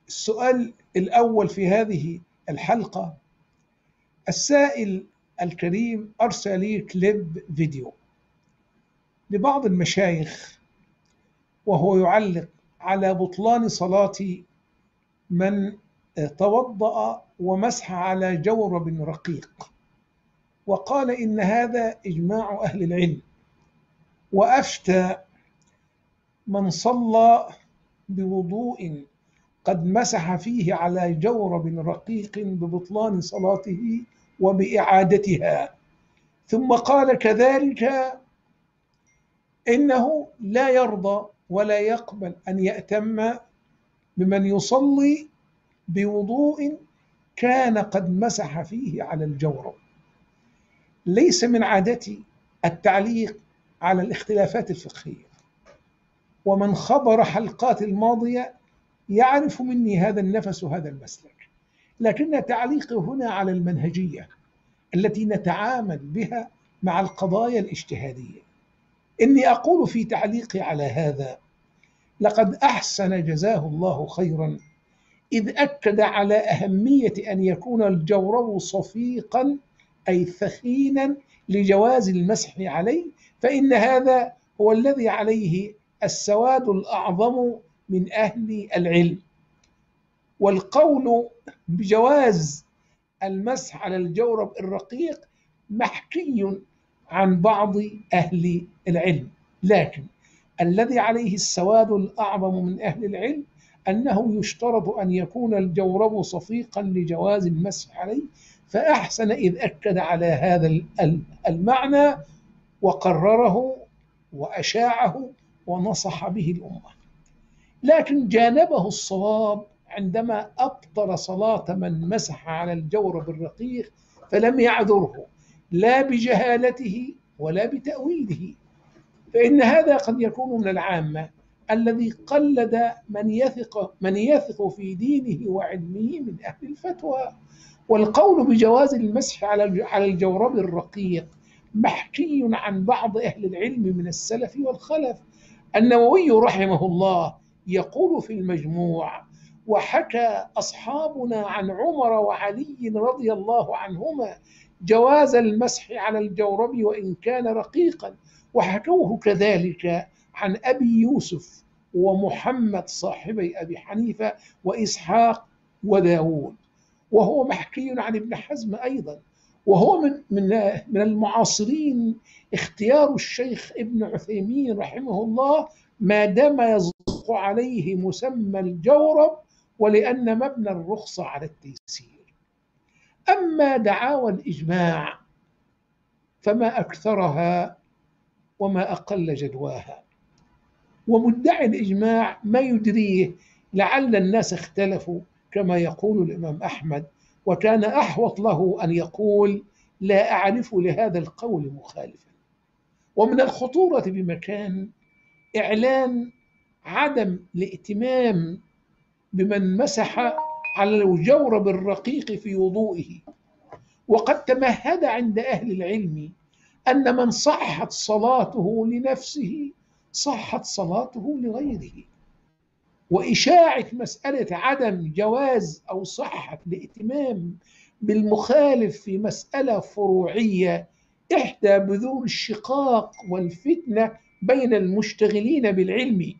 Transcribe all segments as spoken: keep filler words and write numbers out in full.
السؤال الأول في هذه الحلقة، السائل الكريم أرسل لي كليب فيديو لبعض المشايخ وهو يعلق على بطلان صلاة من توضأ ومسح على جورب رقيق، وقال إن هذا إجماع أهل العلم، وأفتى من صلى بوضوء قد مسح فيه على جورب رقيق ببطلان صلاته وبإعادتها. ثم قال كذلك إنه لا يرضى ولا يقبل أن يأتم بمن يصلي بوضوء كان قد مسح فيه على الجورب. ليس من عادتي التعليق على الاختلافات الفقهية، ومن خبر حلقات الماضية يعرف مني هذا النفس وهذا المسلك، لكن تعليقي هنا على المنهجية التي نتعامل بها مع القضايا الاجتهادية. إني أقول في تعليقي على هذا: لقد أحسن جزاه الله خيرا إذ أكد على أهمية أن يكون الجورب صفيقا أي ثخينا لجواز المسح عليه، فإن هذا هو الذي عليه السواد الأعظم من أهل العلم. والقول بجواز المسح على الجورب الرقيق محكي عن بعض أهل العلم، لكن الذي عليه السواد الأعظم من أهل العلم أنه يشترط أن يكون الجورب صفيقا لجواز المسح عليه، فأحسن إذ أكد على هذا المعنى وقرره وأشاعه ونصح به الأمة. لكن جانبه الصواب عندما أبطل صلاة من مسح على الجورب الرقيق فلم يعذره لا بجهالته ولا بتأويله، فإن هذا قد يكون من العامة الذي قلد من يثق من يثق في دينه وعلمه من أهل الفتوى. والقول بجواز المسح على الجورب الرقيق محكي عن بعض أهل العلم من السلف والخلف. النووي رحمه الله يقول في المجموع: وحكى أصحابنا عن عمر وعلي رضي الله عنهما جواز المسح على الجورب وإن كان رقيقا، وحكوه كذلك عن أبي يوسف ومحمد صاحبي أبي حنيفة وإسحاق وداود، وهو محكي عن ابن حزم أيضا. وهو من من من المعاصرين اختيار الشيخ ابن عثيمين رحمه الله ما دام يصدق عليه مسمى الجورب، ولأن مبنى الرخصة على التيسير. أما دعاوى الإجماع فما أكثرها وما أقل جدواها، ومدعي الإجماع ما يدريه لعل الناس اختلفوا كما يقول الإمام أحمد، وكان أحوط له أن يقول: لا أعرف لهذا القول مخالفا. ومن الخطورة بمكان إعلان عدم الائتمام بمن مسح على الجورب الرقيق في وضوئه، وقد تمهد عند أهل العلم أن من صحت صلاته لنفسه صحت صلاته لغيره، وإشاعة مسألة عدم جواز أو صحة الائتمام بالمخالف في مسألة فروعية إحدى بذور الشقاق والفتنة بين المشتغلين بالعلم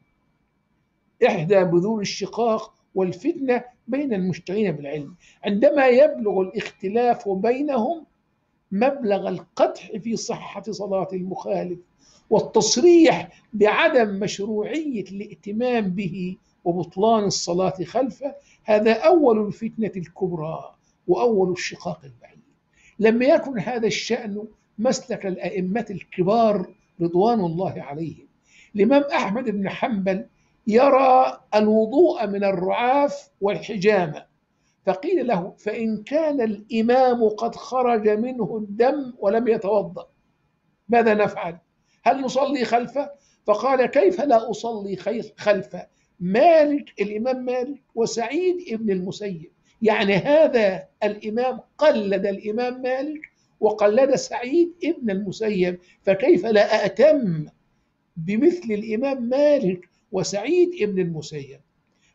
إحدى بذور الشقاق والفتنة بين المشتغلين بالعلم عندما يبلغ الاختلاف بينهم مبلغ القدح في صحة صلاة المخالف والتصريح بعدم مشروعية الائتمام به وبطلان الصلاة خلفه. هذا أول الفتنة الكبرى وأول الشقاق البعيد. لم يكن هذا الشأن مسلك الأئمة الكبار رضوان الله عليهم. الإمام أحمد بن حنبل يرى الوضوء من الرعاف والحجامة، فقيل له: فإن كان الإمام قد خرج منه الدم ولم يتوضأ ماذا نفعل؟ هل نصلي خلفه؟ فقال: كيف لا أصلي خلفه؟ مالك الإمام مالك وسعيد ابن المسيب، يعني هذا الإمام قلد الإمام مالك وقلد سعيد ابن المسيب، فكيف لا أأتم بمثل الإمام مالك وسعيد ابن المسيب؟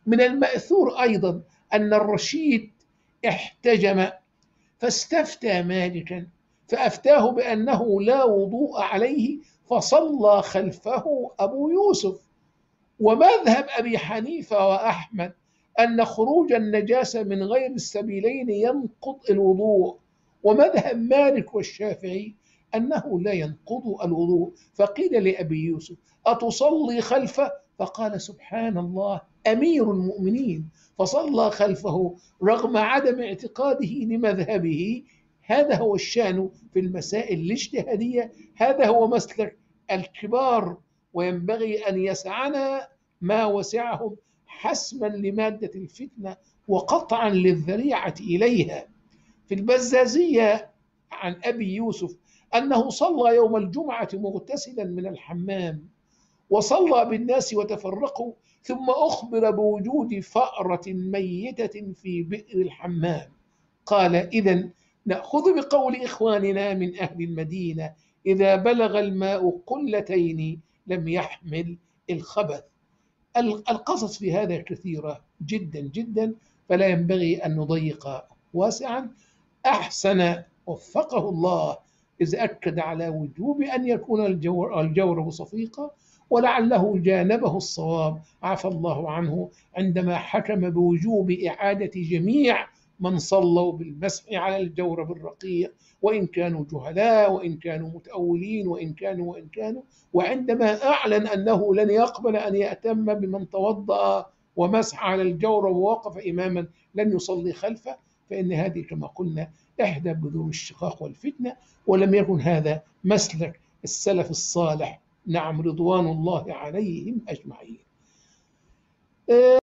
من المأثور أيضا أن الرشيد احتجم فاستفتى مالكا فأفتاه بأنه لا وضوء عليه، فصلى خلفه أبو يوسف. ومذهب أبي حنيفة وأحمد أن خروج النجاسة من غير السبيلين ينقض الوضوء، ومذهب مالك والشافعي أنه لا ينقض الوضوء. فقيل لأبي يوسف: أتصلي خلفه؟ فقال: سبحان الله، أمير المؤمنين، فصلى خلفه رغم عدم اعتقاده لمذهبه. هذا هو الشأن في المسائل الاجتهادية، هذا هو مسلك الكبار، وينبغي أن يسعنا ما وسعهم حسما لمادة الفتنة وقطعا للذريعة إليها. في البزازية عن أبي يوسف أنه صلى يوم الجمعة مغتسلا من الحمام، وصلى بالناس وتفرقوا، ثم أخبر بوجود فأرة ميتة في بئر الحمام. قال: إذن نأخذ بقول إخواننا من أهل المدينة: إذا بلغ الماء قلتين لم يحمل الخبث. القصص في هذا كثيرة جدا جدا، فلا ينبغي أن نضيق واسعا. أحسن وفقه الله إذ أكد على وجوب أن يكون الجورب صفيقا، ولعله جانبه الصواب عفى الله عنه عندما حكم بوجوب إعادة جميع من صلوا بالمسح على الجورب الرقيق، وإن كانوا جهلاء وإن كانوا متأولين وإن كانوا وإن كانوا وعندما أعلن أنه لن يقبل أن يأتم بمن توضأ ومسح على الجورب ووقف إماما لن يصلي خلفه، فإن هذه كما قلنا إحدى بذور الشقاق والفتنة، ولم يكن هذا مسلك السلف الصالح، نعم، رضوان الله عليهم أجمعين.